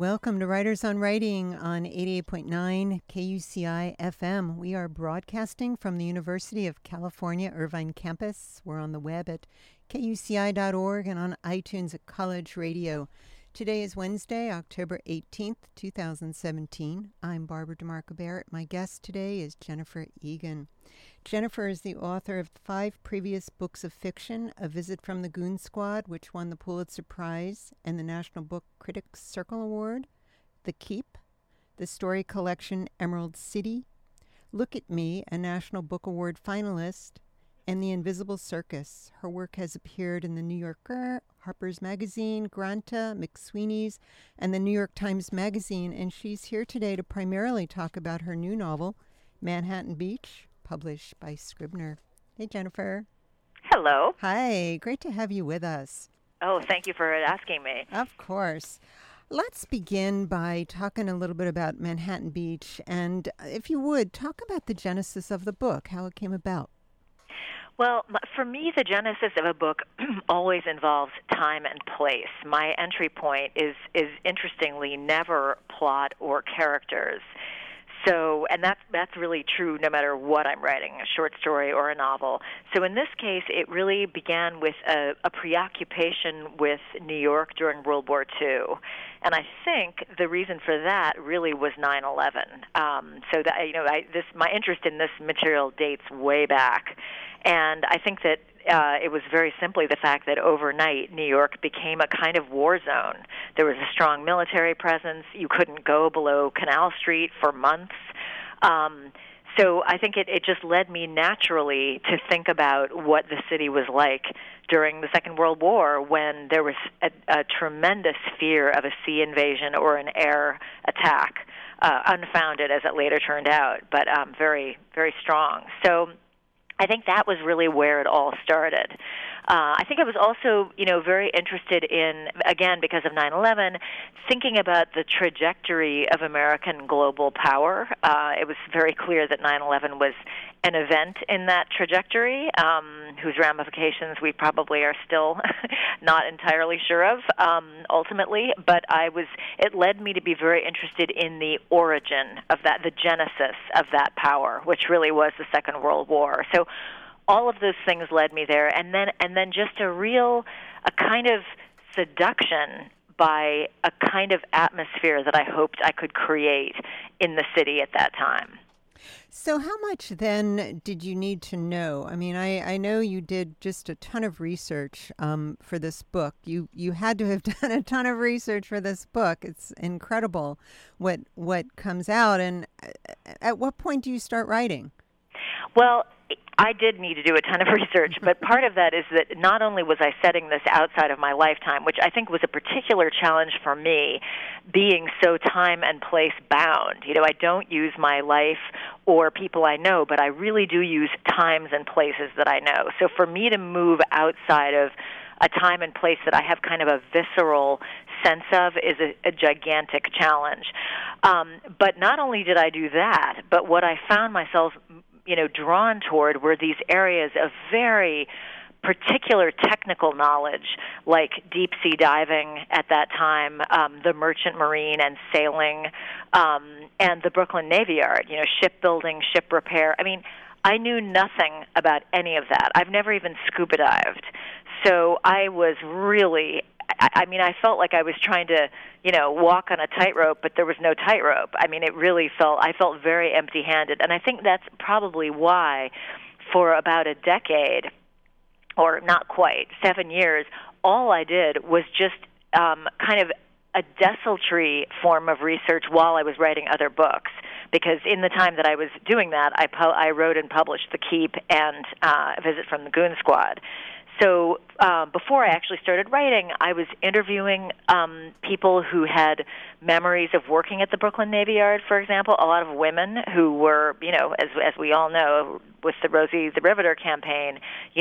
Welcome to Writers on Writing on 88.9 KUCI FM. We are broadcasting from the University of California, Irvine campus. We're on the web at kuci.org and on iTunes at College Radio. Today is Wednesday, October 18th, 2017. I'm Barbara DeMarco Barrett. My guest today is Jennifer Egan. Jennifer is the author of 5 previous books of fiction, A Visit from the Goon Squad, which won the Pulitzer Prize and the National Book Critics Circle Award, The Keep, the story collection Emerald City, Look at Me, a National Book Award finalist, and The Invisible Circus. Her work has appeared in The New Yorker, Harper's Magazine, Granta, McSweeney's, and the New York Times Magazine, and she's here today to primarily talk about her new novel, Manhattan Beach, published by Scribner. Hey, Jennifer. Hello. Hi, great to have you with us. Oh, thank you for asking me. Of course. Let's begin by talking a little bit about Manhattan Beach, and if you would, talk about the genesis of the book, how it came about. Well, for me, the genesis of a book always involves time and place. My entry point is interestingly never plot or characters. So, and that's really true no matter what I'm writing, a short story or a novel. So in this case, it really began with a preoccupation with New York during World War II. And I think the reason for that really was 9/11. So that my interest in this material dates way back. And I think that it was very simply the fact that overnight New York became a kind of war zone. There was a strong military presence. You couldn't go below Canal Street for months. So I think it just led me naturally to think about what the city was like during the Second World War, when there was a tremendous fear of a sea invasion or an air attack, unfounded as it later turned out, but very, very strong. So I think that was really where it all started. I think I was also, very interested in, again, because of 9/11, thinking about the trajectory of American global power. It was very clear that 9/11 was an event in that trajectory, whose ramifications we probably are still not entirely sure of, ultimately. But it led me to be very interested in the origin of that, the genesis of that power, which really was the Second World War. So all of those things led me there, and then just a kind of seduction by a kind of atmosphere that I hoped I could create in the city at that time. So how much then did you need to know? I mean, I know you did just a ton of research for this book. You had to have done a ton of research for this book. It's incredible what comes out. And at what point do you start writing? Well, I did need to do a ton of research, but part of that is that not only was I setting this outside of my lifetime, which I think was a particular challenge for me, being so time and place bound. I don't use my life or people I know, but I really do use times and places that I know. So for me to move outside of a time and place that I have kind of a visceral sense of is a gigantic challenge. But not only did I do that, but what I found myself drawn toward were these areas of very particular technical knowledge, like deep-sea diving at that time, the merchant marine and sailing, and the Brooklyn Navy Yard, shipbuilding, ship repair. I mean, I knew nothing about any of that. I've never even scuba dived. So I was really, I felt like I was trying to, walk on a tightrope, but there was no tightrope. I mean, I felt very empty-handed. And I think that's probably why for about a decade, or not quite, 7 years, all I did was just kind of a desultory form of research while I was writing other books. Because in the time that I was doing that, I wrote and published The Keep and A Visit from the Goon Squad. So before I actually started writing, I was interviewing people who had memories of working at the Brooklyn Navy Yard, for example, a lot of women who were, as we all know, with the Rosie the Riveter campaign,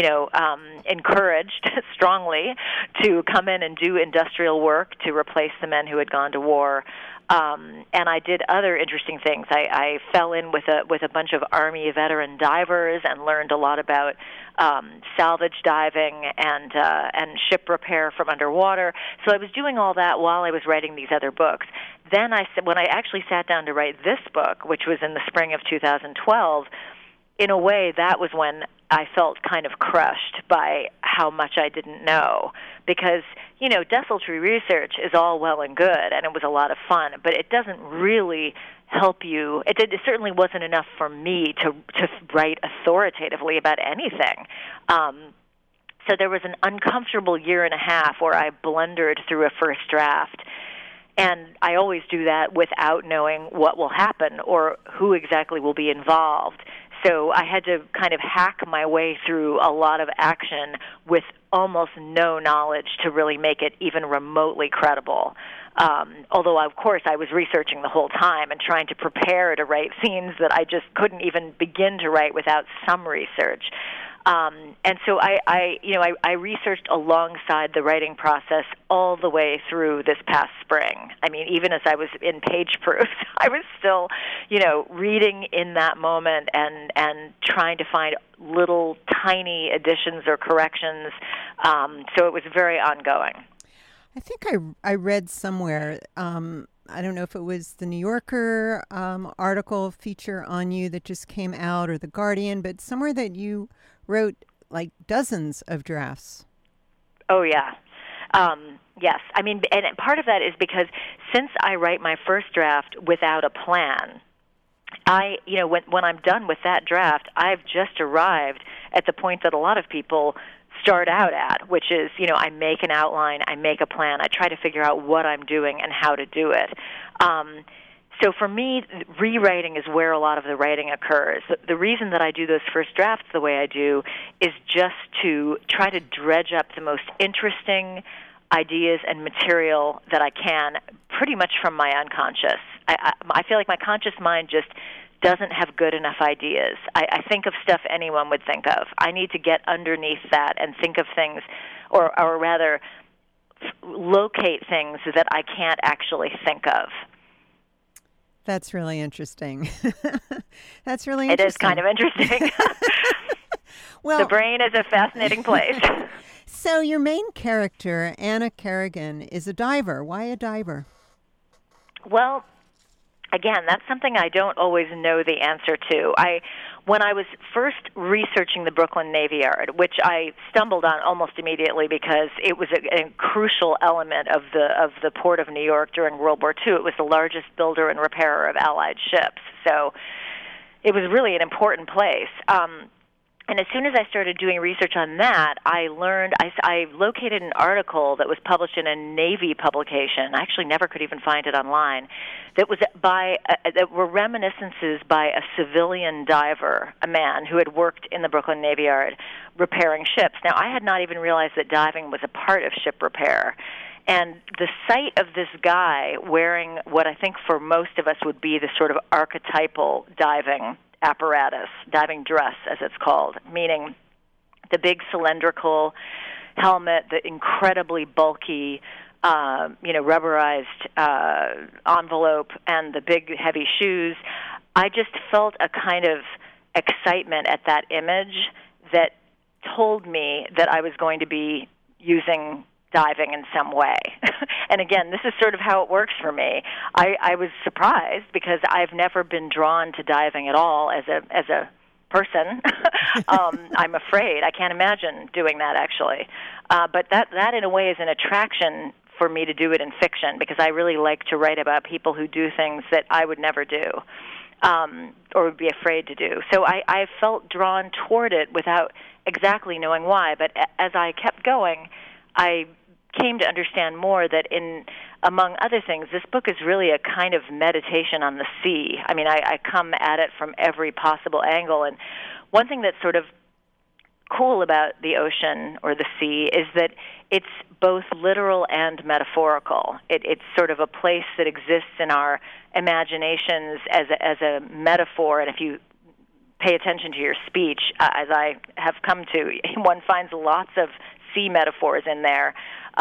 encouraged strongly to come in and do industrial work to replace the men who had gone to war. And I did other interesting things. I fell in with a bunch of Army veteran divers and learned a lot about salvage diving and ship repair from underwater. So I was doing all that while I was writing these other books. then when I actually sat down to write this book, which was in the spring of 2012, in a way, that was when I felt kind of crushed by how much I didn't know. Because, desultory research is all well and good, and it was a lot of fun, but it doesn't really help you. It certainly wasn't enough for me to write authoritatively about anything. So there was an uncomfortable year and a half where I blundered through a first draft. And I always do that without knowing what will happen or who exactly will be involved. So I had to kind of hack my way through a lot of action with almost no knowledge to really make it even remotely credible. Although, of course, I was researching the whole time and trying to prepare to write scenes that I just couldn't even begin to write without some research. And so I researched alongside the writing process all the way through this past spring. I mean, even as I was in page proofs, I was still, reading in that moment and trying to find little tiny additions or corrections. So it was very ongoing. I think I read somewhere, I don't know if it was the New Yorker article feature on you that just came out or the Guardian, but somewhere that you wrote like dozens of drafts. Oh, yeah. Yes. I mean, and part of that is because since I write my first draft without a plan, when I'm done with that draft, I've just arrived at the point that a lot of people start out at, which is, I make an outline, I make a plan, I try to figure out what I'm doing and how to do it. So for me, rewriting is where a lot of the writing occurs. The reason that I do those first drafts the way I do is just to try to dredge up the most interesting ideas and material that I can, pretty much from my unconscious. I feel like my conscious mind just doesn't have good enough ideas. I think of stuff anyone would think of. I need to get underneath that and think of things, or rather, locate things that I can't actually think of. That's really interesting. That's really interesting. It is kind of interesting. Well, the brain is a fascinating place. So your main character, Anna Kerrigan, is a diver. Why a diver? Well, again, that's something I don't always know the answer to. When I was first researching the Brooklyn Navy Yard, which I stumbled on almost immediately because it was a crucial element of the Port of New York during World War II. It was the largest builder and repairer of Allied ships, so it was really an important place. And as soon as I started doing research on that, I located an article that was published in a Navy publication. I actually never could even find it online. That were reminiscences by a civilian diver, a man who had worked in the Brooklyn Navy Yard repairing ships. Now, I had not even realized that diving was a part of ship repair. And the sight of this guy wearing what I think for most of us would be the sort of archetypal diving apparatus, diving dress as it's called, meaning the big cylindrical helmet, the incredibly bulky, rubberized envelope, and the big heavy shoes. I just felt a kind of excitement at that image that told me that I was going to be using diving in some way. And again, this is sort of how it works for me. I was surprised because I've never been drawn to diving at all as a person. I'm afraid. I can't imagine doing that, actually. But that in a way is an attraction for me to do it in fiction because I really like to write about people who do things that I would never do or would be afraid to do. So I felt drawn toward it without exactly knowing why. But as I kept going, I came to understand more that among other things, this book is really a kind of meditation on the sea. I mean, I come at it from every possible angle. And one thing that's sort of cool about the ocean or the sea is that it's both literal and metaphorical. It's sort of a place that exists in our imaginations as a metaphor. And if you pay attention to your speech, as I have come to, one finds lots of sea metaphors in there.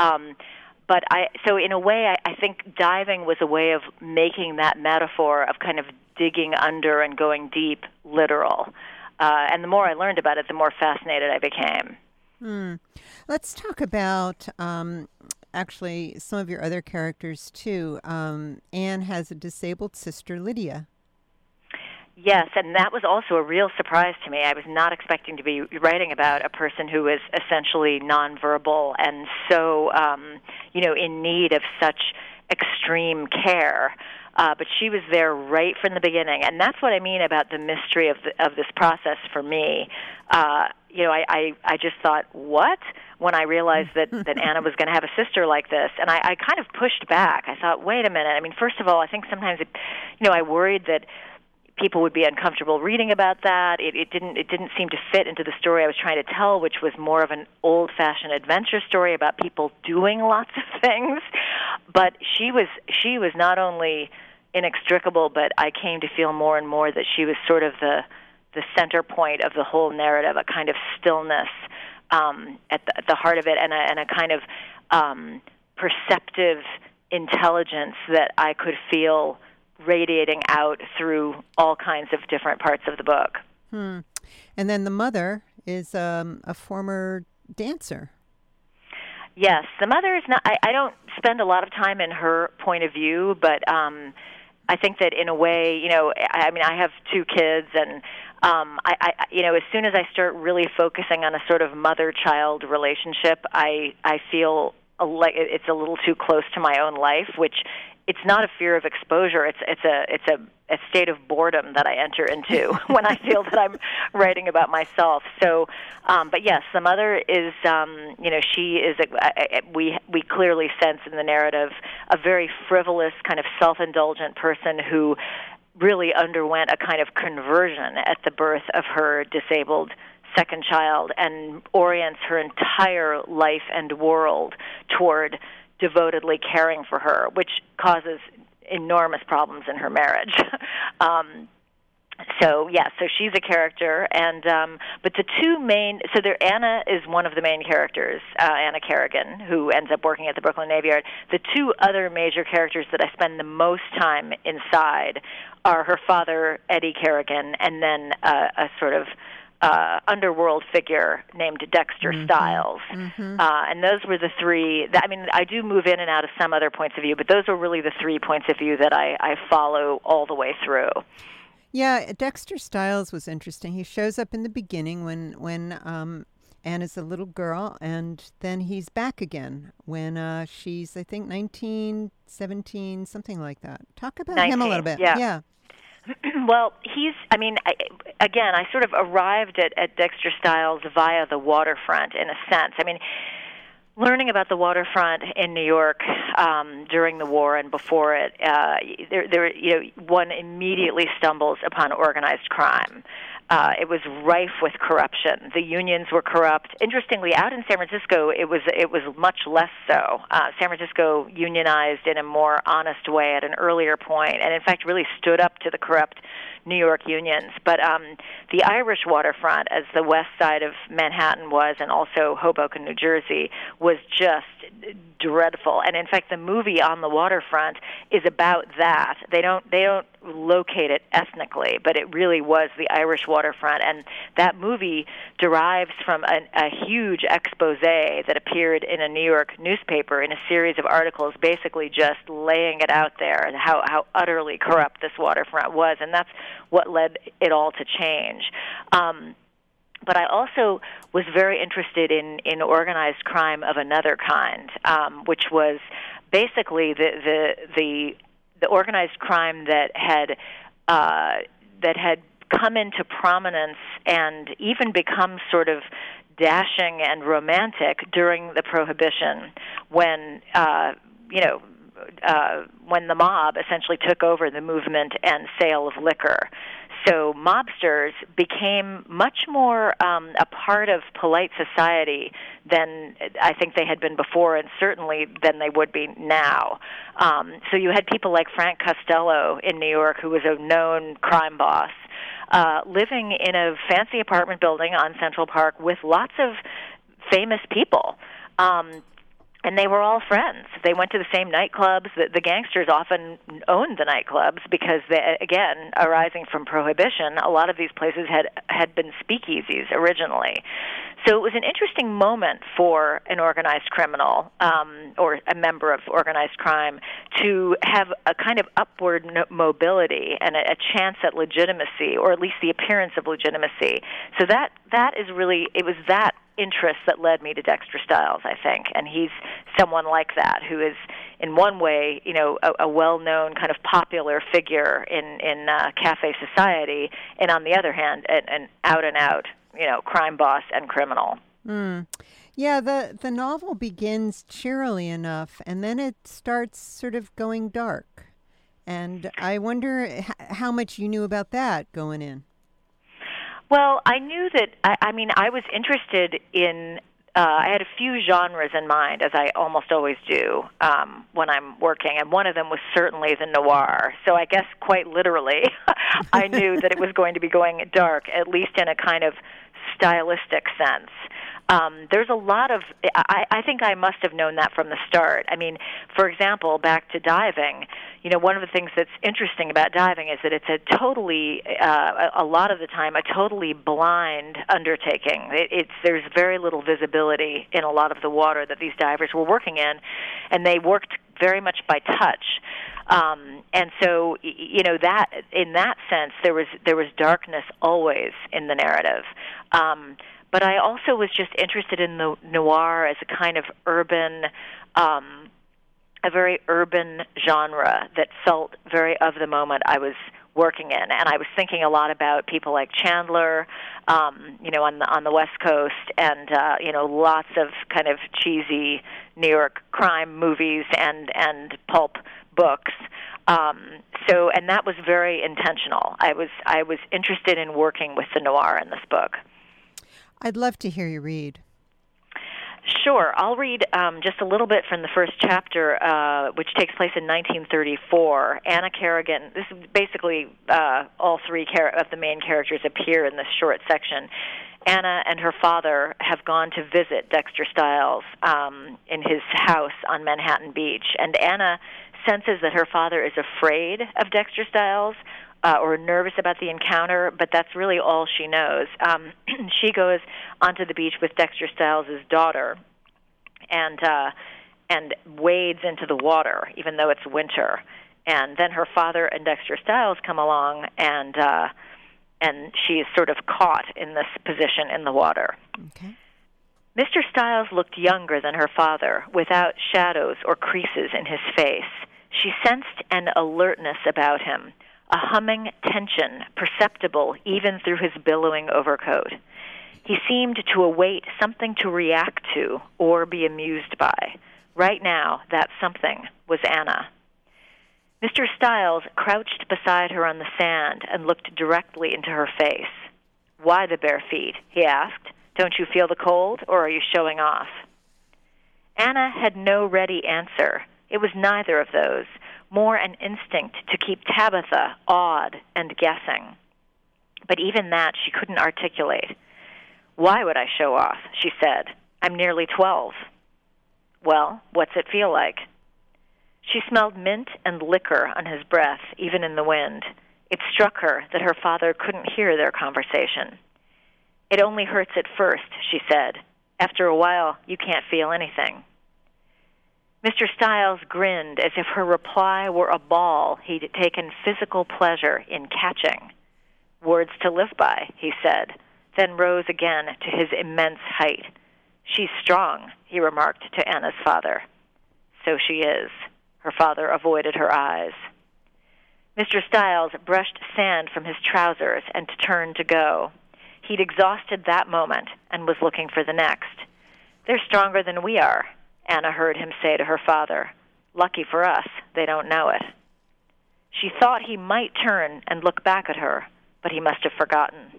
So in a way, I think diving was a way of making that metaphor of kind of digging under and going deep literal. And the more I learned about it, the more fascinated I became. Let's talk about actually some of your other characters too. Anne has a disabled sister, Lydia. Yes, and that was also a real surprise to me. I was not expecting to be writing about a person who is essentially nonverbal and so, in need of such extreme care. But she was there right from the beginning, and that's what I mean about the mystery of this process for me. I just thought, what? When I realized that Anna was going to have a sister like this, and I kind of pushed back. I thought, wait a minute. I mean, first of all, I think sometimes, I worried that people would be uncomfortable reading about that. It didn't seem to fit into the story I was trying to tell, which was more of an old-fashioned adventure story about people doing lots of things. But she was not only inextricable, but I came to feel more and more that she was sort of the center point of the whole narrative, a kind of stillness at the heart of it, and a kind of perceptive intelligence that I could feel radiating out through all kinds of different parts of the book. And then the mother is a former dancer. Yes, the mother is not. I don't spend a lot of time in her point of view, but I think that in a way, I have two kids, and as soon as I start really focusing on a sort of mother-child relationship, I feel like it's a little too close to my own life, which it's not a fear of exposure. It's a state of boredom that I enter into when I feel that I'm writing about myself. So, but yes, the mother is, she is. We clearly sense in the narrative a very frivolous, kind of self-indulgent person who really underwent a kind of conversion at the birth of her disabled second child and orients her entire life and world toward devotedly caring for her, which causes enormous problems in her marriage. So she's a character, and but the two main. So Anna is one of the main characters, Anna Kerrigan, who ends up working at the Brooklyn Navy Yard. The two other major characters that I spend the most time inside are her father, Eddie Kerrigan, and then a sort of underworld figure named Dexter Stiles. And those were the three. I do move in and out of some other points of view, but those are really the 3 points of view that I follow all the way through. Yeah, Dexter Stiles was interesting. He shows up in the beginning when Anna's a little girl, and then he's back again when she's, I think, 19, 17, something like that. Talk about 19, him a little bit. Yeah. Well, I sort of arrived at Dexter Stiles via the waterfront in a sense. Learning about the waterfront in New York during the war and before it, one immediately stumbles upon organized crime. It was rife with corruption. The unions were corrupt. Interestingly, out in San Francisco, it was much less so. San Francisco unionized in a more honest way at an earlier point, and in fact, really stood up to the corrupt New York unions. But the Irish waterfront, as the west side of Manhattan was, and also Hoboken, New Jersey, was just dreadful. And in fact, the movie On the Waterfront is about that. They don't locate it ethnically, but it really was the Irish waterfront. And that movie derives from a huge expose that appeared in a New York newspaper in a series of articles, basically just laying it out there and how utterly corrupt this waterfront was. And that's what led it all to change. But I also was very interested in organized crime of another kind, which was basically the organized crime that had come into prominence and even become sort of dashing and romantic during the Prohibition, when the mob essentially took over the movement and sale of liquor. So mobsters became much more a part of polite society than I think they had been before, and certainly than they would be now. So you had people like Frank Costello in New York, who was a known crime boss, living in a fancy apartment building on Central Park with lots of famous people. And they were all friends. They went to the same nightclubs. The gangsters often owned the nightclubs because, again, arising from Prohibition, a lot of these places had been speakeasies originally. So it was an interesting moment for an organized criminal or a member of organized crime to have a kind of upward mobility and a chance at legitimacy, or at least the appearance of legitimacy. So that is really, it was that interest that led me to Dexter Stiles, I think. And he's someone like that who is, in one way, a well-known kind of popular figure in cafe society, and on the other hand, an out-and-out crime boss and criminal. Mm. Yeah, the novel begins cheerily enough, and then it starts sort of going dark. And I wonder how much you knew about that going in. Well, I knew that, I was interested in, I had a few genres in mind, as I almost always do when I'm working, and one of them was certainly the noir. So I guess quite literally, I knew that it was going to be going dark, at least in a kind of stylistic sense. There's a lot of, I think I must have known that from the start. I mean, for example, back to diving, one of the things that's interesting about diving is that it's a totally, a lot of the time, a totally blind undertaking. There's very little visibility in a lot of the water that these divers were working in, and they worked very much by touch. And so, that in that sense, there was darkness always in the narrative. But I also was just interested in the noir as a kind of urban, a very urban genre that felt very of the moment I was working in. And I was thinking a lot about people like Chandler, on the West Coast, and lots of kind of cheesy New York crime movies and pulp books. And that was very intentional. I was interested in working with the noir in this book. I'd love to hear you read. Sure. I'll read just a little bit from the first chapter, which takes place in 1934. Anna Kerrigan, this is basically all three of the main characters appear in this short section. Anna and her father have gone to visit Dexter Stiles in his house on Manhattan Beach. And Anna senses that her father is afraid of Dexter Stiles, or nervous about the encounter, but that's really all she knows. She goes onto the beach with Dexter Stiles' daughter and wades into the water, even though it's winter. And then her father and Dexter Stiles come along, and she is sort of caught in this position in the water. Okay. Mr. Stiles looked younger than her father, without shadows or creases in his face. She sensed an alertness about him, a humming tension perceptible even through his billowing overcoat. He seemed to await something to react to or be amused by. Right now, that something was Anna. Mr. Stiles crouched beside her on the sand and looked directly into her face. "Why the bare feet?" he asked. "Don't you feel the cold, or are you showing off?" Anna had no ready answer. It was neither of those, more an instinct to keep Tabitha awed and guessing. But even that she couldn't articulate. "Why would I show off?" she said. "I'm nearly 12. "Well, what's it feel like?" She smelled mint and liquor on his breath, even in the wind. It struck her that her father couldn't hear their conversation. "It only hurts at first," she said. "After a while, you can't feel anything." Mr. Stiles grinned as if her reply were a ball he'd taken physical pleasure in catching. "Words to live by," he said, then rose again to his immense height. "She's strong," he remarked to Anna's father. "So she is." Her father avoided her eyes. Mr. Stiles brushed sand from his trousers and turned to go. He'd exhausted that moment and was looking for the next. "They're stronger than we are," Anna heard him say to her father. "Lucky for us, they don't know it." She thought he might turn and look back at her, but he must have forgotten.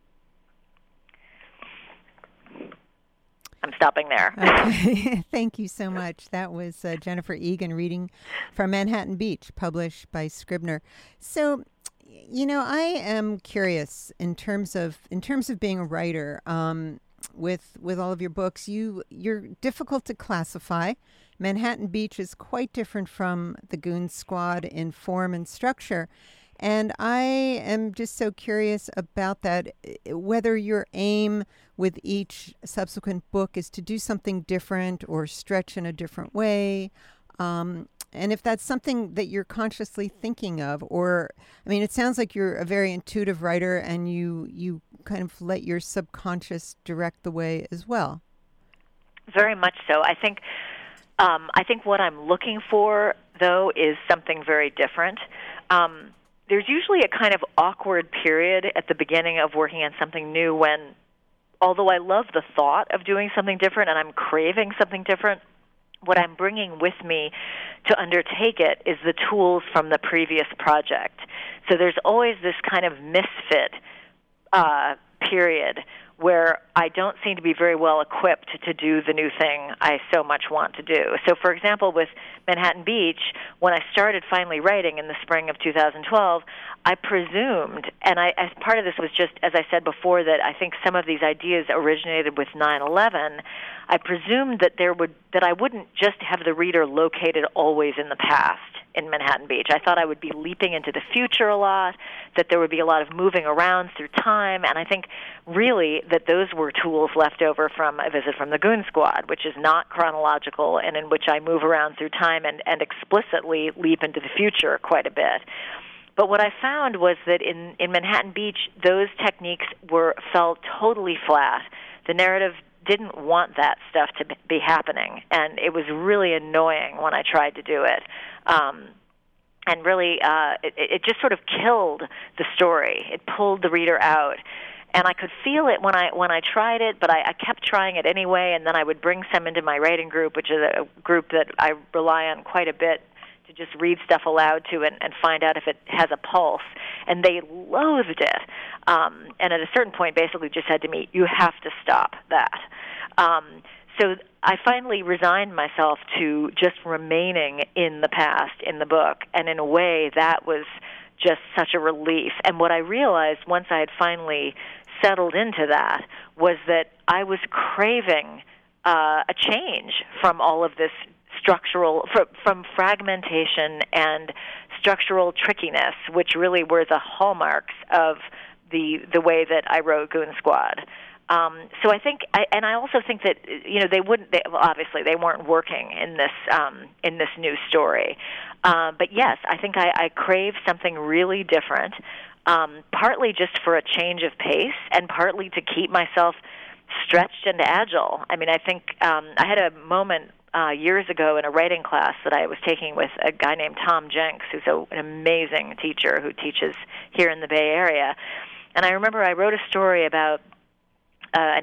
I'm stopping there. Okay. Thank you so much. That was Jennifer Egan reading from Manhattan Beach, published by Scribner. So, I am curious in terms of being a writer. With all of your books, you're difficult to classify. Manhattan Beach is quite different from the Goon Squad in form and structure. And I am just so curious about that, whether your aim with each subsequent book is to do something different or stretch in a different way. And if that's something that you're consciously thinking of, or, I mean, it sounds like you're a very intuitive writer and you kind of let your subconscious direct the way as well. Very much so. I think what I'm looking for, though, is something very different. There's usually a kind of awkward period at the beginning of working on something new when, although I love the thought of doing something different and I'm craving something different, what I'm bringing with me to undertake it is the tools from the previous project. So there's always this kind of misfit period where I don't seem to be very well equipped to do the new thing I so much want to do. So, for example, with Manhattan Beach, when I started finally writing in the spring of 2012, I presumed, and as part of this was just, as I said before, that I think some of these ideas originated with 9/11, I presumed that I wouldn't just have the reader located always in the past in Manhattan Beach. I thought I would be leaping into the future a lot, that there would be a lot of moving around through time, and I think really that those were tools left over from A Visit from the Goon Squad, which is not chronological and in which I move around through time and explicitly leap into the future quite a bit. But what I found was that in Manhattan Beach, those techniques felt totally flat. The narrative didn't want that stuff to be happening, and it was really annoying when I tried to do it. And really, it just sort of killed the story. It pulled the reader out. And I could feel it when I tried it, but I kept trying it anyway, and then I would bring some into my writing group, which is a group that I rely on quite a bit to just read stuff aloud to and find out if it has a pulse. And they loathed it. And at a certain point basically just said to me, you have to stop that. So I finally resigned myself to just remaining in the past in the book, and in a way that was just such a relief. And what I realized once I had finally settled into that was that I was craving a change from all of this from fragmentation and structural trickiness, which really were the hallmarks of the way that I wrote Goon Squad. So I think, and I also think that obviously they weren't working in this new story. But yes, I think I crave something really different, partly just for a change of pace, and partly to keep myself stretched and agile. I mean, I think I had a moment years ago in a writing class that I was taking with a guy named Tom Jenks, who's an amazing teacher who teaches here in the Bay Area. And I remember I wrote a story about had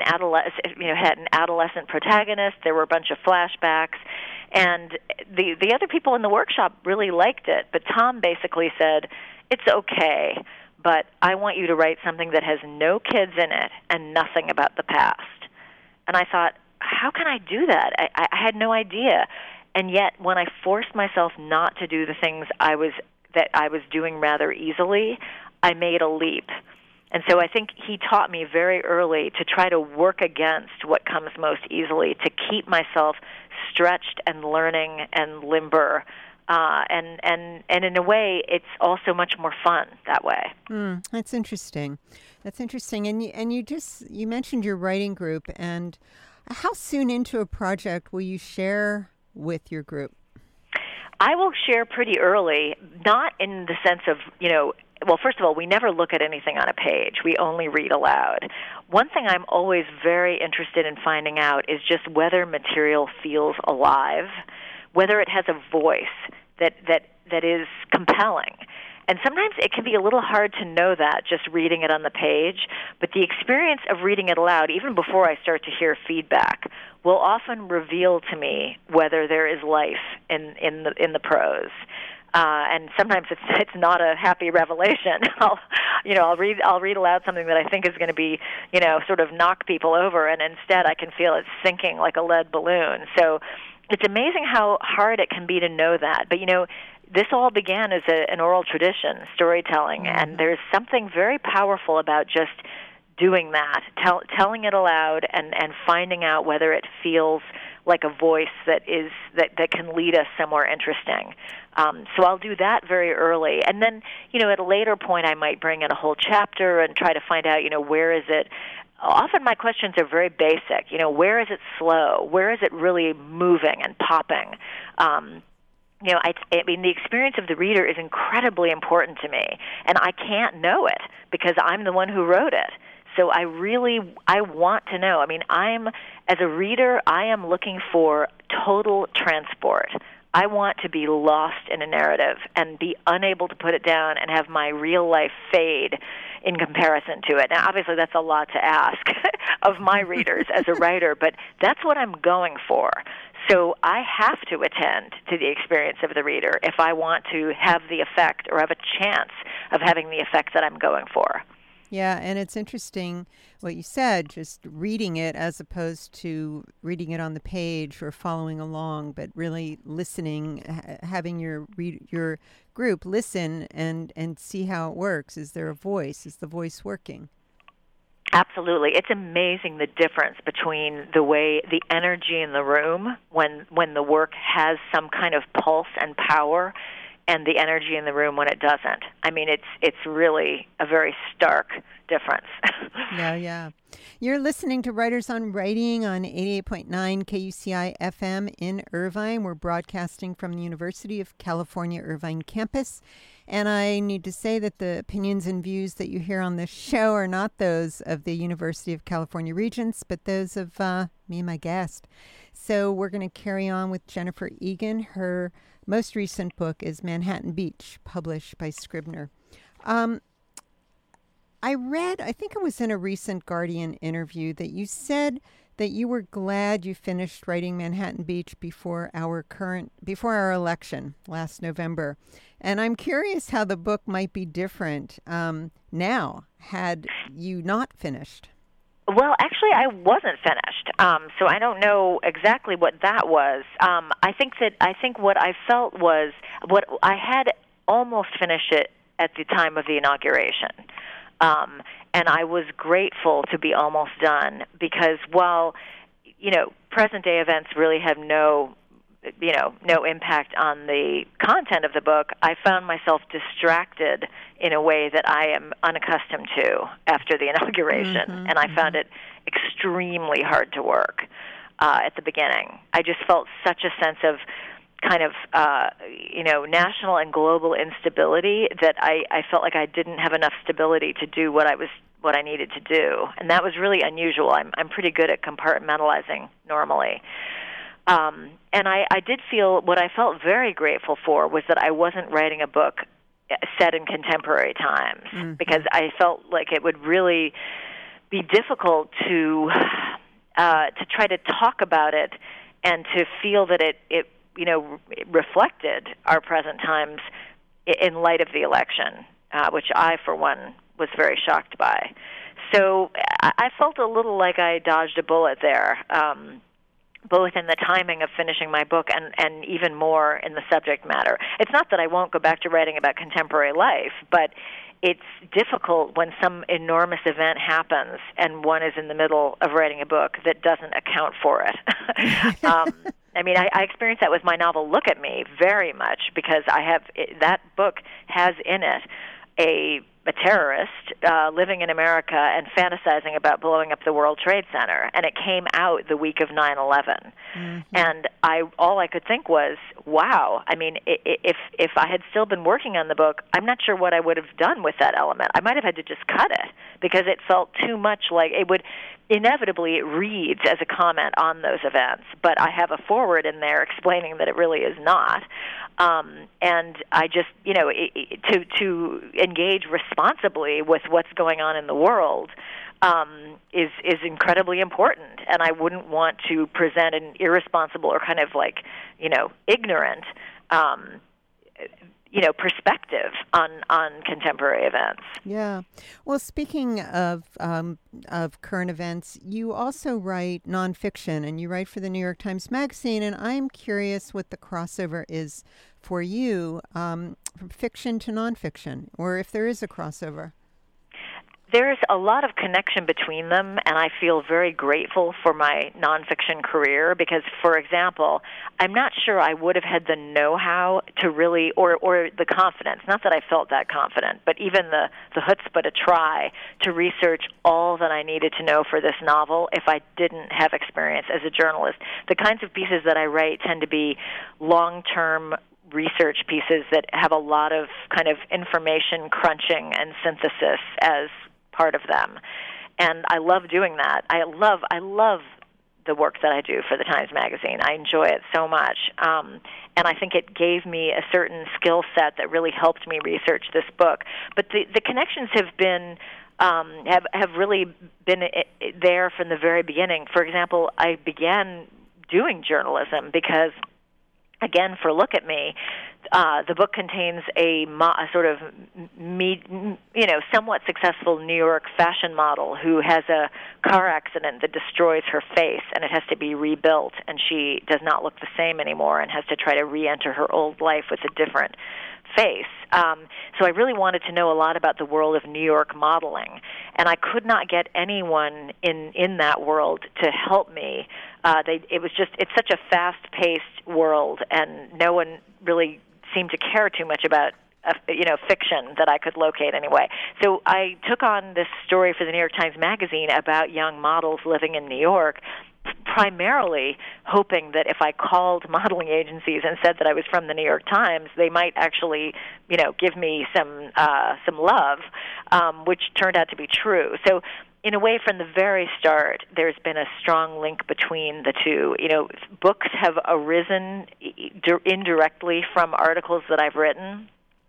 an adolescent protagonist. There were a bunch of flashbacks, and the other people in the workshop really liked it. But Tom basically said, "It's okay, but I want you to write something that has no kids in it and nothing about the past." And I thought, how can I do that? I had no idea. And yet, when I forced myself not to do the things I was doing rather easily, I made a leap. And so I think he taught me very early to try to work against what comes most easily, to keep myself stretched and learning and limber. And in a way, it's also much more fun that way. That's interesting. That's interesting. And you mentioned your writing group. And how soon into a project will you share with your group? I will share pretty early, not in the sense of, well, first of all, we never look at anything on a page. We only read aloud. One thing I'm always very interested in finding out is just whether material feels alive, whether it has a voice that is compelling. And sometimes it can be a little hard to know that just reading it on the page, but the experience of reading it aloud, even before I start to hear feedback, will often reveal to me whether there is life in the prose. And sometimes it's not a happy revelation. I'll read aloud something that I think is going to be, sort of knock people over, and instead I can feel it sinking like a lead balloon. So it's amazing how hard it can be to know that. But this all began as an oral tradition, storytelling, and there's something very powerful about just doing that, telling it aloud, and finding out whether it feels like a voice that can lead us somewhere interesting. So I'll do that very early, and then at a later point I might bring in a whole chapter and try to find out where is it. Often my questions are very basic. Where is it slow? Where is it really moving and popping? I mean, the experience of the reader is incredibly important to me, and I can't know it because I'm the one who wrote it. So I want to know. I mean, as a reader, I am looking for total transport. I want to be lost in a narrative and be unable to put it down and have my real life fade in comparison to it. Now, obviously, that's a lot to ask of my readers as a writer, but that's what I'm going for. So I have to attend to the experience of the reader if I want to have the effect or have a chance of having the effect that I'm going for. Yeah, and it's interesting what you said, just reading it as opposed to reading it on the page or following along, but really listening, having your group listen and see how it works. Is there a voice? Is the voice working? Absolutely. It's amazing the difference between the energy in the room when the work has some kind of pulse and power and the energy in the room when it doesn't. I mean, it's really a very stark difference. Yeah. You're listening to Writers on Writing on 88.9 KUCI FM in Irvine. We're broadcasting from the University of California, Irvine campus. And I need to say that the opinions and views that you hear on this show are not those of the University of California Regents, but those of me and my guest. So we're going to carry on with Jennifer Egan. Her most recent book is Manhattan Beach, published by Scribner. I read, I think it was in a recent Guardian interview, that you said that you were glad you finished writing Manhattan Beach before our election last November. And I'm curious how the book might be different now had you not finished. Well, actually, I wasn't finished, so I don't know exactly what that was. I think what I felt was what I had almost finished it at the time of the inauguration, and I was grateful to be almost done because while present-day events really have no impact on the content of the book, I found myself distracted in a way that I am unaccustomed to after the inauguration, and I found it extremely hard to work at the beginning. I just felt such a sense of kind of national and global instability that I felt like I didn't have enough stability to do what I needed to do, and that was really unusual. I'm pretty good at compartmentalizing normally. And I did feel, what I felt very grateful for was that I wasn't writing a book set in contemporary times, because I felt like it would really be difficult to try to talk about it and to feel that it reflected our present times in light of the election, which I, for one, was very shocked by. So I felt a little like I dodged a bullet there, both in the timing of finishing my book and even more in the subject matter. It's not that I won't go back to writing about contemporary life, but it's difficult when some enormous event happens and one is in the middle of writing a book that doesn't account for it. I mean, I experienced that with my novel Look at Me very much, because that book has in it a terrorist living in America and fantasizing about blowing up the World Trade Center, and it came out the week of 9/11. And all I could think was, wow. I mean, if I had still been working on the book, I'm not sure what I would have done with that element. I might have had to just cut it because it felt too much like it would. Inevitably, it reads as a comment on those events, but I have a foreword in there explaining that it really is not. And I just, to engage responsibly with what's going on in the world is incredibly important. And I wouldn't want to present an irresponsible or kind of like, ignorant perspective on contemporary events. Yeah. Well, speaking of current events, you also write nonfiction, and you write for the New York Times Magazine, and I'm curious what the crossover is for you from fiction to nonfiction, or if there is a crossover. there's a lot of connection between them, and I feel very grateful for my nonfiction career because, for example, I'm not sure I would have had the know-how to really, or the confidence, not that I felt that confident, but even the chutzpah to try to research all that I needed to know for this novel if I didn't have experience as a journalist. The kinds of pieces that I write tend to be long-term research pieces that have a lot of kind of information crunching and synthesis as part of them. And I love doing that. I love the work that I do for the Times Magazine. I enjoy it so much. And I think it gave me a certain skill set that really helped me research this book. But the connections have been have really been there from the very beginning. For example, I began doing journalism because, again, for Look at Me, the book contains a sort of somewhat successful New York fashion model who has a car accident that destroys her face, and it has to be rebuilt, and she does not look the same anymore and has to try to re-enter her old life with a different face. So I really wanted to know a lot about the world of New York modeling, and I could not get anyone in that world to help me. It's such a fast-paced world, and no one really seemed to care too much about fiction that I could locate anyway. So I took on this story for the New York Times Magazine about young models living in New York, primarily hoping that if I called modeling agencies and said that I was from the New York Times, they might actually, give me some love, which turned out to be true. So in a way, from the very start, there's been a strong link between the two. Books have arisen indirectly from articles that I've written.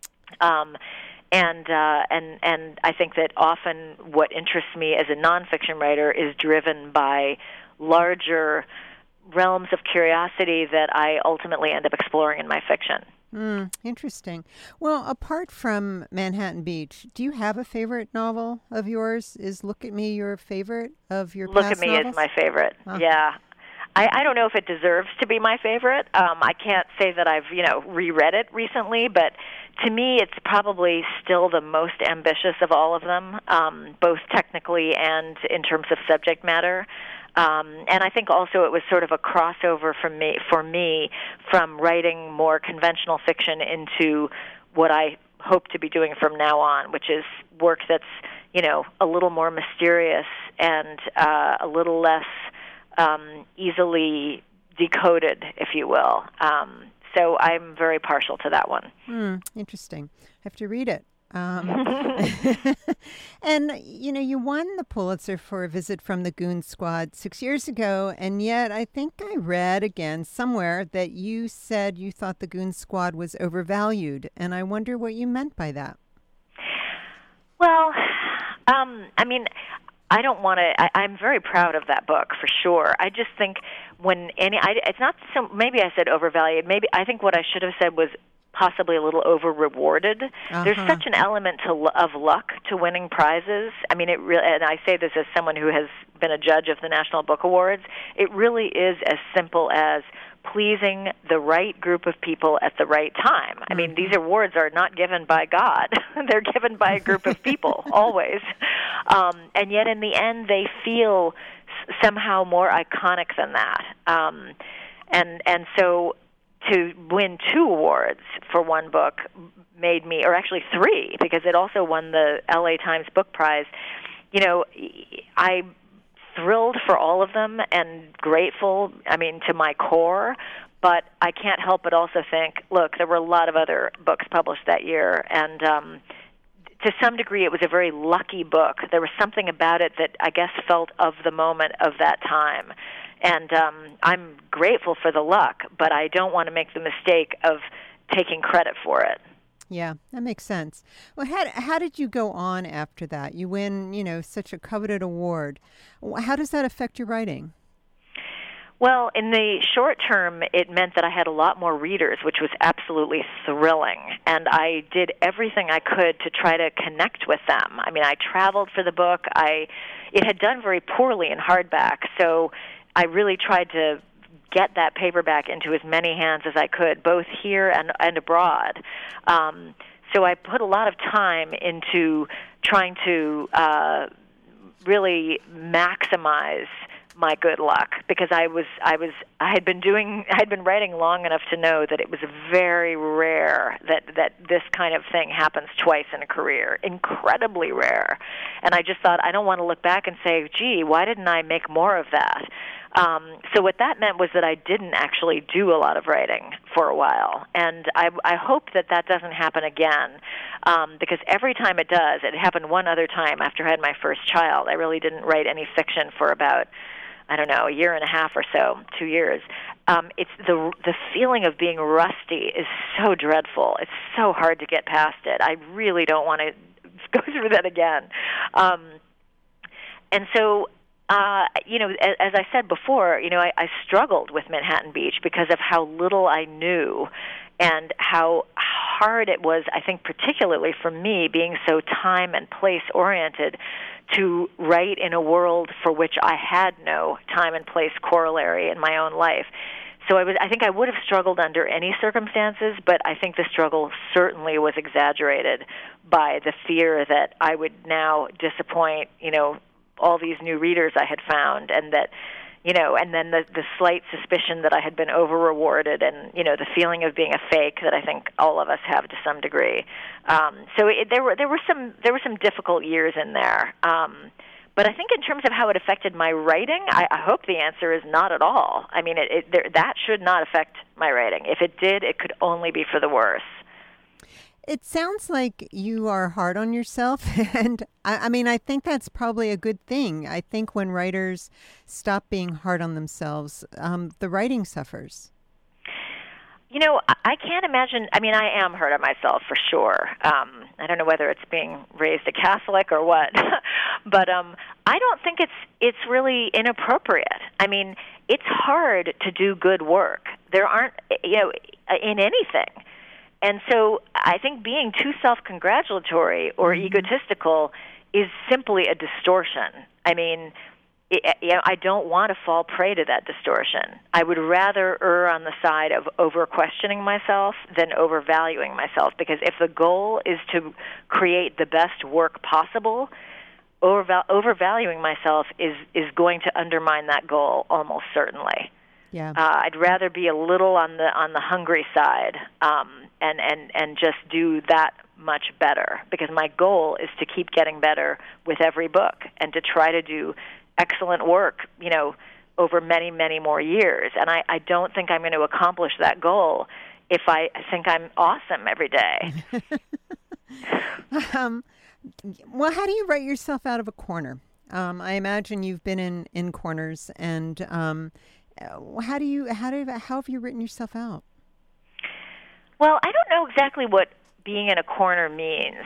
And I think that often what interests me as a nonfiction writer is driven by larger realms of curiosity that I ultimately end up exploring in my fiction. Interesting. Well, apart from Manhattan Beach, do you have a favorite novel of yours? Is Look at Me your favorite of your past novels? Look at Me is my favorite, yeah. I don't know if it deserves to be my favorite. I can't say that I've, reread it recently, but to me it's probably still the most ambitious of all of them, both technically and in terms of subject matter. And I think also it was sort of a crossover for me from writing more conventional fiction into what I hope to be doing from now on, which is work that's, a little more mysterious and a little less easily decoded, if you will. So I'm very partial to that one. Interesting. I have to read it. And, you won the Pulitzer for A Visit from the Goon Squad 6 years ago, and yet I think I read again somewhere that you said you thought the Goon Squad was overvalued, and I wonder what you meant by that. Well, I don't want to. I'm very proud of that book for sure. I just think it's not so. Maybe I said overvalued. Maybe I think what I should have said was possibly a little over-rewarded. There's such an element of luck to winning prizes. And I say this as someone who has been a judge of the National Book Awards. It really is as simple as pleasing the right group of people at the right time. These awards are not given by God. They're given by a group of people, always. And yet in the end, they feel somehow more iconic than that. And so to win 2 awards for one book made me, or actually 3, because it also won the LA Times Book Prize. I'm thrilled for all of them and grateful, to my core, but I can't help but also think, look, there were a lot of other books published that year, and to some degree it was a very lucky book. There was something about it that I guess felt of the moment of that time. And I'm grateful for the luck, but I don't want to make the mistake of taking credit for it. Yeah, that makes sense. Well, how did you go on after that? You win, such a coveted award. How does that affect your writing? Well, in the short term, it meant that I had a lot more readers, which was absolutely thrilling. And I did everything I could to try to connect with them. I traveled for the book. It had done very poorly in hardback, so I really tried to get that paperback into as many hands as I could, both here and abroad. So I put a lot of time into trying to really maximize my good luck, because I had been writing long enough to know that it was very rare that this kind of thing happens twice in a career, incredibly rare. And I just thought, I don't want to look back and say, gee, why didn't I make more of that? So what that meant was that I didn't actually do a lot of writing for a while, and I hope that doesn't happen again, because every time it does, it happened one other time after I had my first child. I really didn't write any fiction for about, I don't know, a year and a half or so, 2 years. It's the feeling of being rusty is so dreadful. It's so hard to get past it. I really don't want to go through that again. And so, as I said before, I struggled with Manhattan Beach because of how little I knew and how hard it was, I think, particularly for me, being so time and place oriented, to write in a world for which I had no time and place corollary in my own life. So I think I would have struggled under any circumstances, but I think the struggle certainly was exaggerated by the fear that I would now disappoint, all these new readers I had found, and that, and then the slight suspicion that I had been over-rewarded, and, the feeling of being a fake that I think all of us have to some degree. So there were some difficult years in there. But I think in terms of how it affected my writing, I hope the answer is not at all. I mean, that should not affect my writing. If it did, it could only be for the worse. It sounds like you are hard on yourself, and I think that's probably a good thing. I think when writers stop being hard on themselves, the writing suffers. I can't imagine. I mean, I am hard on myself for sure. I don't know whether it's being raised a Catholic or what, but I don't think it's really inappropriate. I mean, it's hard to do good work. There aren't, in anything. And so I think being too self-congratulatory or egotistical is simply a distortion. I mean, I don't want to fall prey to that distortion. I would rather err on the side of over-questioning myself than overvaluing myself, because if the goal is to create the best work possible, overvaluing myself is going to undermine that goal almost certainly. Yeah. I'd rather be a little on the hungry side, and just do that much better, because my goal is to keep getting better with every book and to try to do excellent work, over many, many more years. And I don't think I'm going to accomplish that goal if I think I'm awesome every day. Well, how do you write yourself out of a corner? I imagine you've been in corners, and how have you written yourself out? Well, I don't know exactly what being in a corner means.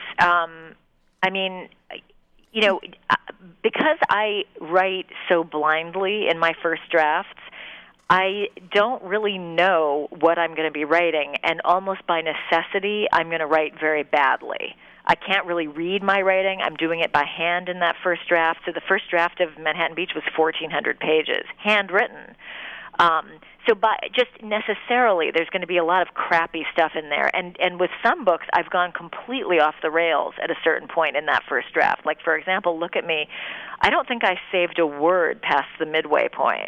Because I write so blindly in my first drafts, I don't really know what I'm going to be writing, and almost by necessity, I'm going to write very badly. I can't really read my writing. I'm doing it by hand in that first draft. So the first draft of Manhattan Beach was 1,400 pages, handwritten. So just necessarily, there's going to be a lot of crappy stuff in there. And with some books, I've gone completely off the rails at a certain point in that first draft. Like, for example, Look at Me. I don't think I saved a word past the midway point.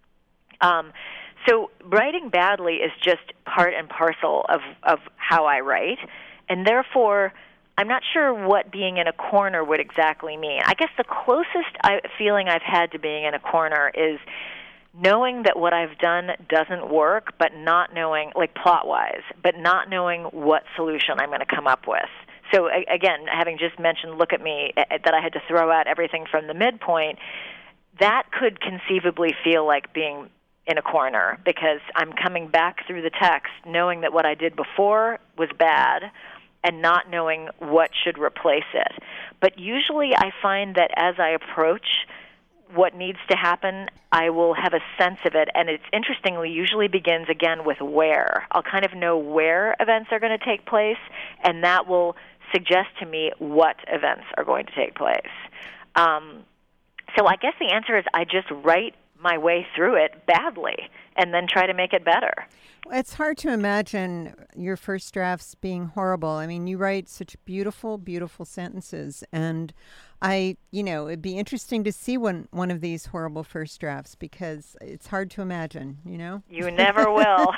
So writing badly is just part and parcel of how I write. And therefore, I'm not sure what being in a corner would exactly mean. I guess the closest feeling I've had to being in a corner is knowing that what I've done doesn't work, but not knowing, like plot-wise, but not knowing what solution I'm going to come up with. So again, having just mentioned Look at Me, that I had to throw out everything from the midpoint, that could conceivably feel like being in a corner, because I'm coming back through the text knowing that what I did before was bad and not knowing what should replace it. But usually I find that as I approach what needs to happen, I will have a sense of it, and it's interestingly usually begins again with where. I'll kind of know where events are going to take place, and that will suggest to me what events are going to take place. So I guess the answer is I just write my way through it badly and then try to make it better. It's hard to imagine your first drafts being horrible. I mean, you write such beautiful, beautiful sentences. And it'd be interesting to see one of these horrible first drafts because it's hard to imagine, You never will.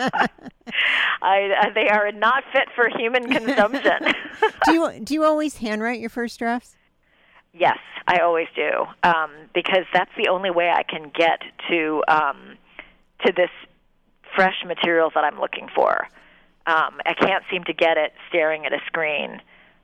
They are not fit for human consumption. Do you always handwrite your first drafts? Yes, I always do, because that's the only way I can get to this fresh materials that I'm looking for. I can't seem to get it staring at a screen,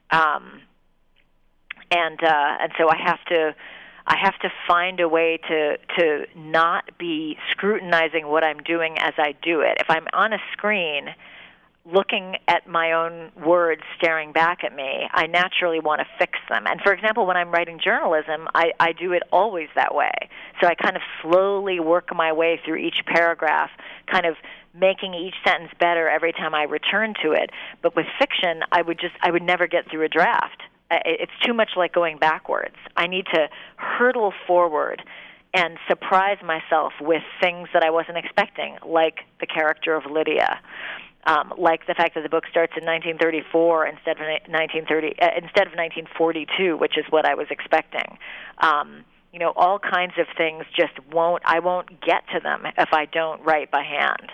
and so I have to find a way to not be scrutinizing what I'm doing as I do it. If I'm on a screen looking at my own words staring back at me, I naturally want to fix them. And for example, when I'm writing journalism, I do it always that way. So I kind of slowly work my way through each paragraph, kind of making each sentence better every time I return to it. But with fiction, I would never get through a draft. It's too much like going backwards. I need to hurtle forward and surprise myself with things that I wasn't expecting, like the character of Lydia. Like the fact that the book starts in 1934 instead of 1942, which is what I was expecting. All kinds of things I won't get to them if I don't write by hand.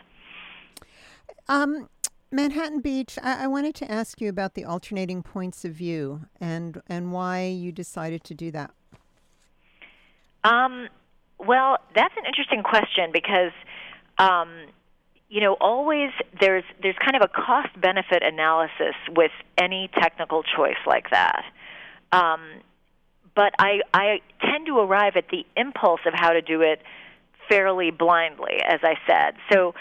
Manhattan Beach, I wanted to ask you about the alternating points of view and why you decided to do that. Well, that's an interesting question because always there's kind of a cost-benefit analysis with any technical choice like that. But I tend to arrive at the impulse of how to do it fairly blindly, as I said. So,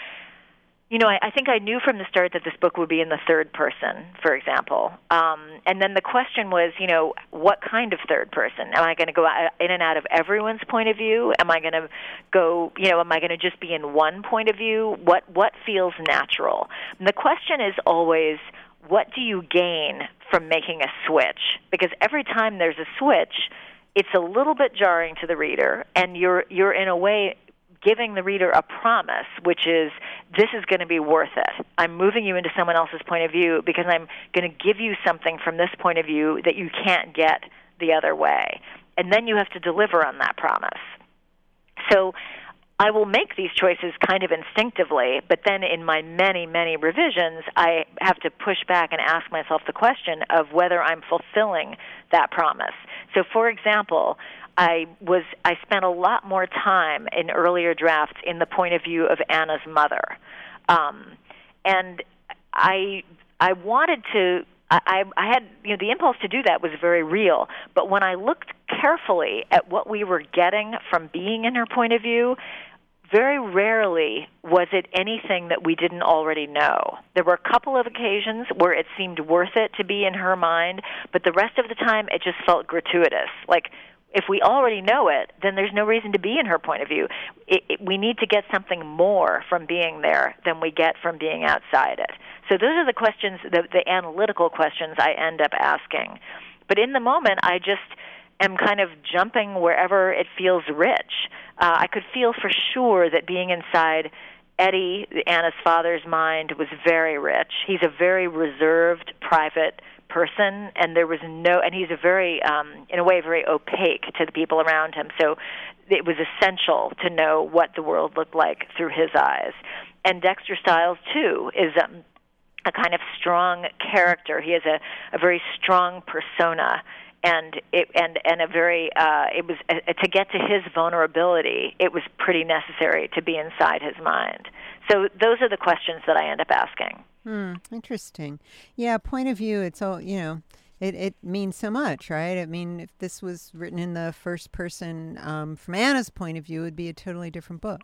I think I knew from the start that this book would be in the third person, for example. And then the question was, what kind of third person? Am I going to go in and out of everyone's point of view? Am I going to go, am I going to just be in one point of view? What feels natural? And the question is always, what do you gain from making a switch? Because every time there's a switch, it's a little bit jarring to the reader, and you're in a way giving the reader a promise, which is, this is going to be worth it. I'm moving you into someone else's point of view because I'm going to give you something from this point of view that you can't get the other way. And then you have to deliver on that promise. So I will make these choices kind of instinctively, but then in my many, many revisions, I have to push back and ask myself the question of whether I'm fulfilling that promise. So, for example, I spent a lot more time in earlier drafts in the point of view of Anna's mother, and I wanted to. I had the impulse to do that was very real, but when I looked carefully at what we were getting from being in her point of view, very rarely was it anything that we didn't already know. There were a couple of occasions where it seemed worth it to be in her mind, but the rest of the time it just felt gratuitous. Like, if we already know it, then there's no reason to be in her point of view. We need to get something more from being there than we get from being outside it. So those are the questions, the analytical questions I end up asking. But in the moment, I just am kind of jumping wherever it feels rich. I could feel for sure that being inside Eddie, Anna's father's mind, was very rich. He's a very reserved, private person, and he's a very, in a way, very opaque to the people around him. So it was essential to know what the world looked like through his eyes. And Dexter Styles, too, is a kind of strong character. He has a very strong persona, and a very it was to get to his vulnerability. It was pretty necessary to be inside his mind. So those are the questions that I end up asking. Interesting. Yeah, point of view, it's all, it means so much, right? I mean, if this was written in the first person from Anna's point of view, it would be a totally different book.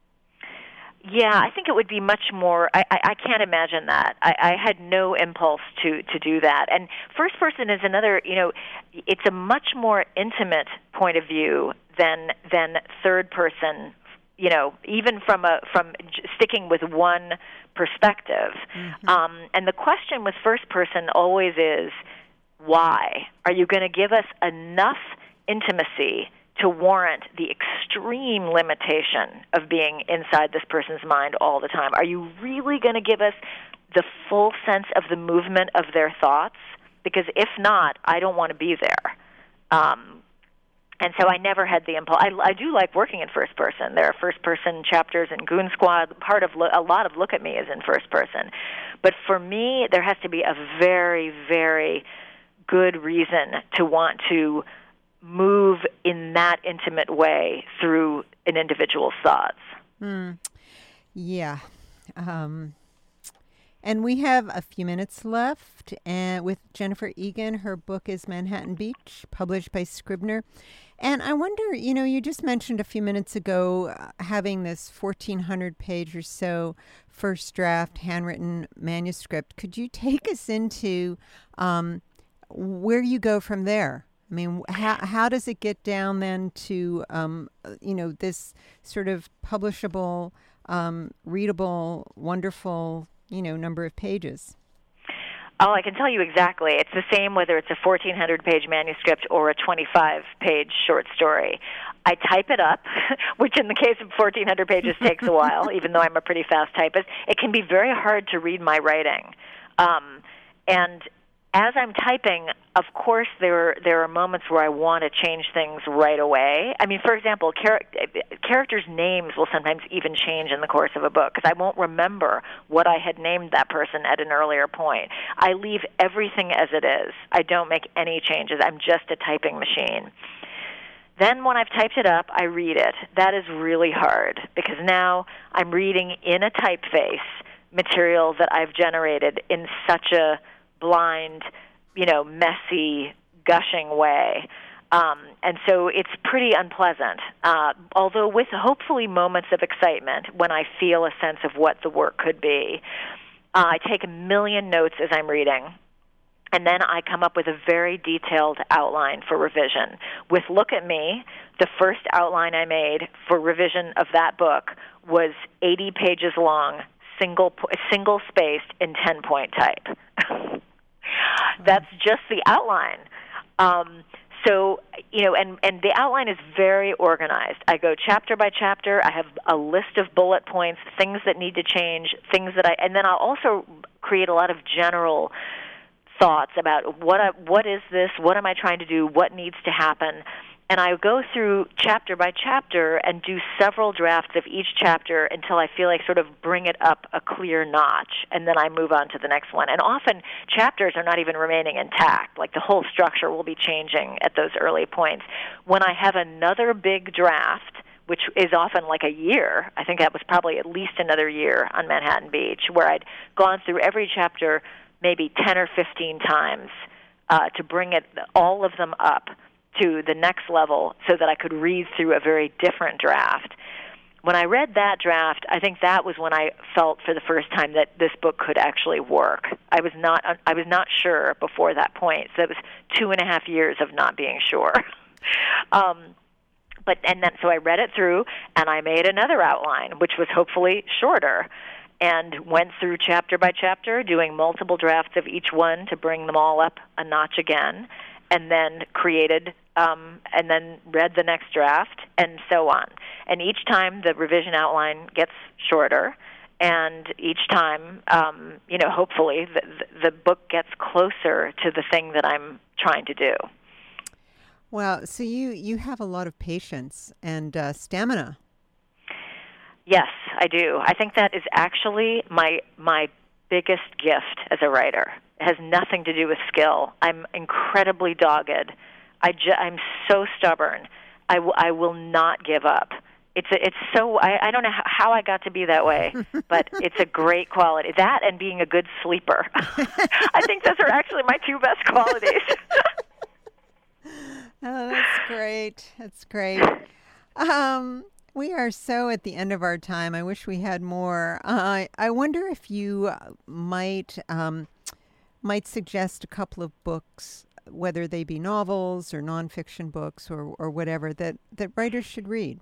Yeah, I think it would be much more, I can't imagine that. I had no impulse to do that. And first person is another, it's a much more intimate point of view than third person, even from sticking with one perspective. Mm-hmm. And the question with first person always is, why? Are you going to give us enough intimacy to warrant the extreme limitation of being inside this person's mind all the time? Are you really going to give us the full sense of the movement of their thoughts? Because if not, I don't want to be there. And so I never had the impulse. I do like working in first person. There are first person chapters in Goon Squad. A lot of Look at Me is in first person. But for me, there has to be a very, very good reason to want to move in that intimate way through an individual's thoughts. Yeah. And we have a few minutes left with Jennifer Egan. Her book is Manhattan Beach, published by Scribner. And I wonder, you just mentioned a few minutes ago having this 1,400-page or so first draft handwritten manuscript. Could you take us into where you go from there? I mean, how does it get down then to, this sort of publishable, readable, wonderful, number of pages? Oh, I can tell you exactly. It's the same whether it's a 1,400-page manuscript or a 25-page short story. I type it up, which in the case of 1,400 pages takes a while, even though I'm a pretty fast typist. It can be very hard to read my writing. And as I'm typing, of course, there are moments where I want to change things right away. I mean, for example, characters' names will sometimes even change in the course of a book because I won't remember what I had named that person at an earlier point. I leave everything as it is. I don't make any changes. I'm just a typing machine. Then when I've typed it up, I read it. That is really hard because now I'm reading in a typeface material that I've generated in such a blind, messy, gushing way. And so it's pretty unpleasant, although with hopefully moments of excitement when I feel a sense of what the work could be. I take a million notes as I'm reading, and then I come up with a very detailed outline for revision. With Look at Me, the first outline I made for revision of that book was 80 pages long, single-spaced in 10-point type. That's just the outline. So, and the outline is very organized. I go chapter by chapter. I have a list of bullet points, things that need to change, and then I'll also create a lot of general thoughts about what is this, what am I trying to do, what needs to happen. And I go through chapter by chapter and do several drafts of each chapter until I feel like sort of bring it up a clear notch, and then I move on to the next one. And often chapters are not even remaining intact. Like the whole structure will be changing at those early points. When I have another big draft, which is often like a year, I think that was probably at least another year on Manhattan Beach, where I'd gone through every chapter maybe 10 or 15 times to bring all of them up to the next level so that I could read through a very different draft. When I read that draft, I think that was when I felt for the first time that this book could actually work. I was not sure before that point. So it was 2.5 years of not being sure. So I read it through, and I made another outline, which was hopefully shorter, and went through chapter by chapter, doing multiple drafts of each one to bring them all up a notch again, and then created and then read the next draft, and so on. And each time the revision outline gets shorter, and each time, hopefully the book gets closer to the thing that I'm trying to do. Well, so you have a lot of patience and stamina. Yes, I do. I think that is actually my biggest gift as a writer. It has nothing to do with skill. I'm incredibly dogged. I'm so stubborn. I will not give up. I don't know how I got to be that way, but it's a great quality. That and being a good sleeper. I think those are actually my two best qualities. Oh, that's great. That's great. We are so at the end of our time. I wish we had more. I wonder if you might suggest a couple of books, whether they be novels or nonfiction books or whatever, that writers should read.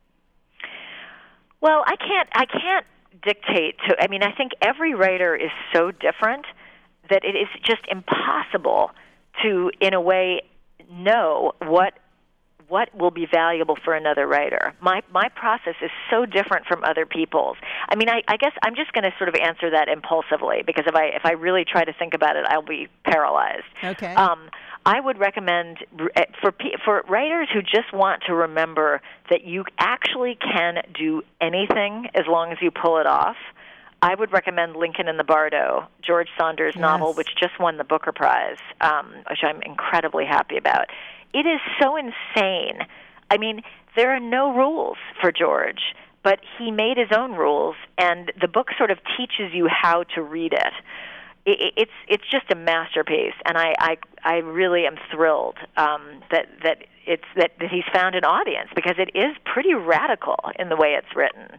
Well, I can't dictate to. I mean, I think every writer is so different that it is just impossible to, in a way, know what what will be valuable for another writer. My process is so different from other people's. I mean, I guess I'm just going to sort of answer that impulsively, because if I really try to think about it, I'll be paralyzed. Okay. I would recommend for writers who just want to remember that you actually can do anything as long as you pull it off. I would recommend Lincoln in the Bardo, George Saunders' novel, which just won the Booker Prize, which I'm incredibly happy about. It is so insane. I mean, there are no rules for George, but he made his own rules, and the book sort of teaches you how to read it. It's just a masterpiece, and I really am thrilled that he's found an audience, because it is pretty radical in the way it's written.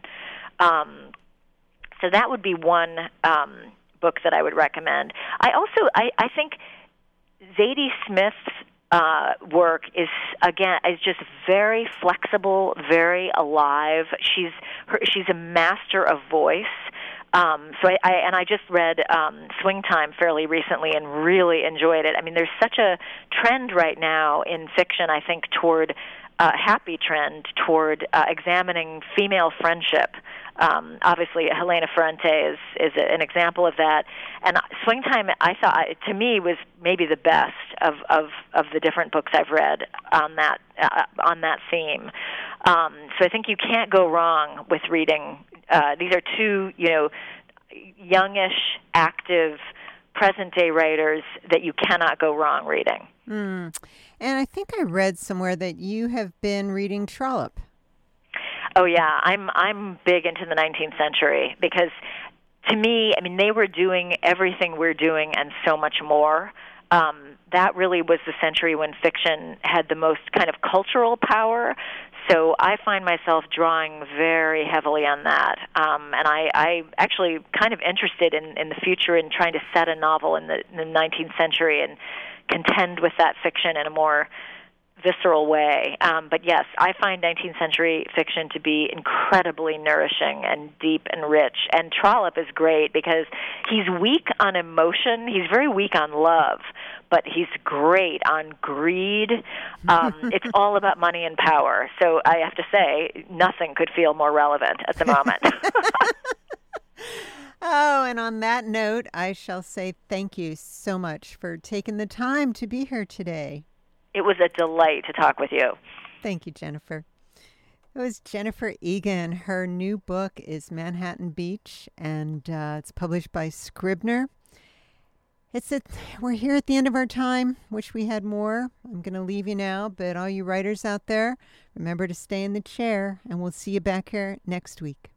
So that would be one book that I would recommend. I think Zadie Smith's work is just very flexible, very alive. She's a master of voice. So I just read Swing Time fairly recently and really enjoyed it. I mean, there's such a trend right now in fiction, I think, toward happy trend toward examining female friendship. Obviously, Helena Ferrante is an example of that. And Swing Time, I thought, to me, was maybe the best of the different books I've read on that theme. So I think you can't go wrong with reading. These are two, youngish, active, present-day writers that you cannot go wrong reading. And I think I read somewhere that you have been reading Trollope. Oh yeah, I'm big into the 19th century, because to me, I mean, they were doing everything we're doing and so much more. That really was the century when fiction had the most kind of cultural power. So I find myself drawing very heavily on that. And I actually kind of interested in the future in trying to set a novel in the 19th century and contend with that fiction in a more visceral way. But yes, I find 19th century fiction to be incredibly nourishing and deep and rich. And Trollope is great because he's weak on emotion. He's very weak on love, but he's great on greed. It's all about money and power. So I have to say, nothing could feel more relevant at the moment. Oh, and on that note, I shall say thank you so much for taking the time to be here today. It was a delight to talk with you. Thank you, Jennifer. It was Jennifer Egan. Her new book is Manhattan Beach, and it's published by Scribner. We're here at the end of our time. Wish we had more. I'm going to leave you now, but all you writers out there, remember to stay in the chair, and we'll see you back here next week.